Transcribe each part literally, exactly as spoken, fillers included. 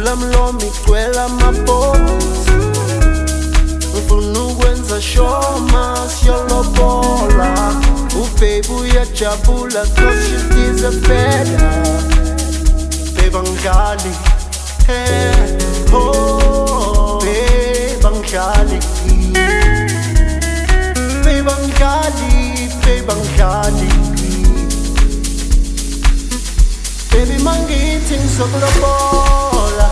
Ngivula mlomo igcwele amabhokisi, ngifuna ukwenza shoma siyolobola. Ubaby uyajabula cause you deserve better. Babe angidlali, hey, oh, babe angidlali, babe angidlali, babe angidlali. Baby mangithi ngizokulobola,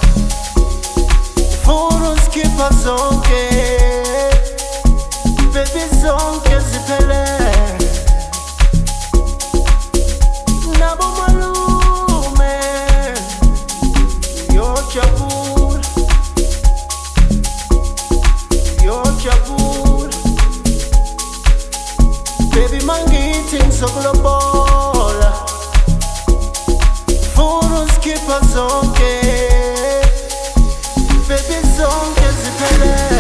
ngifuna usikhipha zonke, baby zonke ziphelele. Nabo malume uyojabula, uyojabula. Baby mangithi ngizokulobola, ngifuna zonke, baby zonke ziphelele.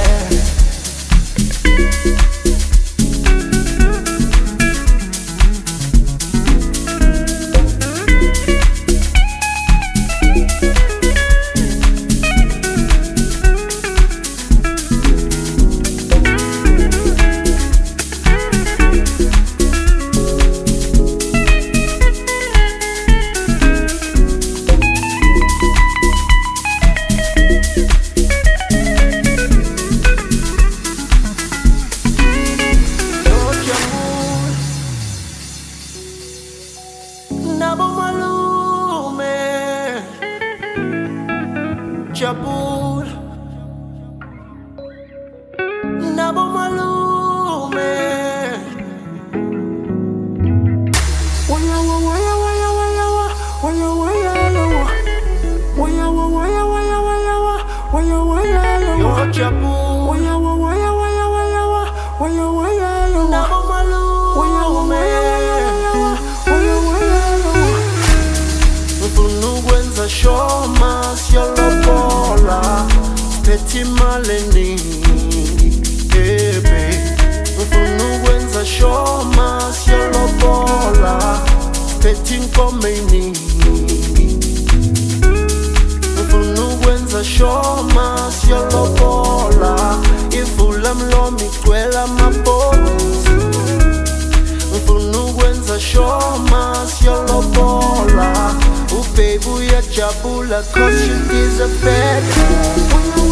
Nabo malume jabula, nabo malume. Waya waya waya waya waya waya waya waya waya waya waya waya waya jabula. Waya waya waya waya waya waya nabo malume. Shoma siyolobola, siphethe imali eningi, hey babe. Ngifuna ukwenza shoma siyolobola, siphethe inkomo eningi. Ngifuna ukwenza shoma siyolobola, ngivula mlomo igcwele amabhokisi. Ngifuna ukwenza shoma siyolobola. Baby uyajabula cause you deserve better.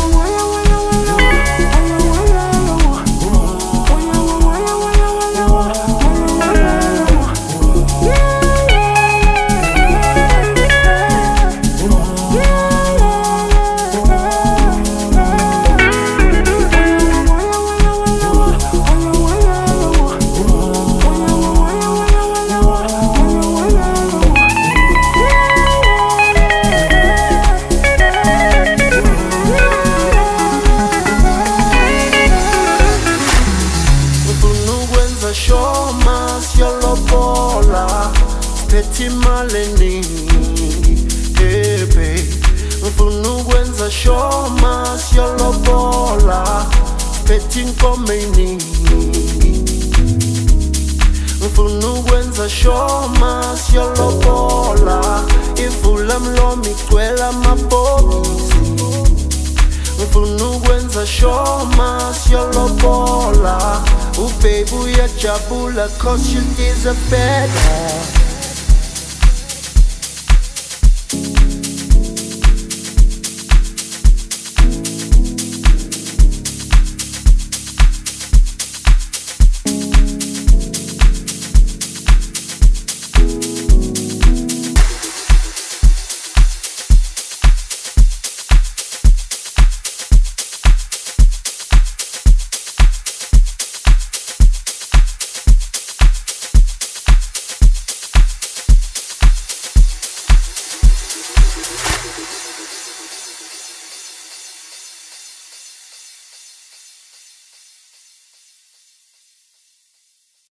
Shoma siyolobola, siphethe imali eningi, hey babe. Ngifuna ukwenza shoma siyolobola, siphethe inkomo eningi. Ngifuna ukwenza shoma siyolobola, ngivula mlomo igcwele amabhokisi. Ngifuna ukwenza shoma siyolobola, ubaby uyajabula cause you deserve better.